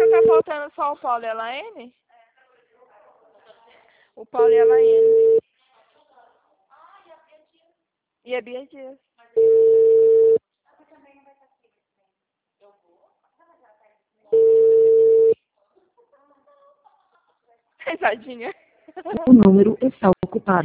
tá faltando só o Paulo e a Laene? O Paulo e a Laene. E a Bia Dias. Risadinha. O número está ocupado.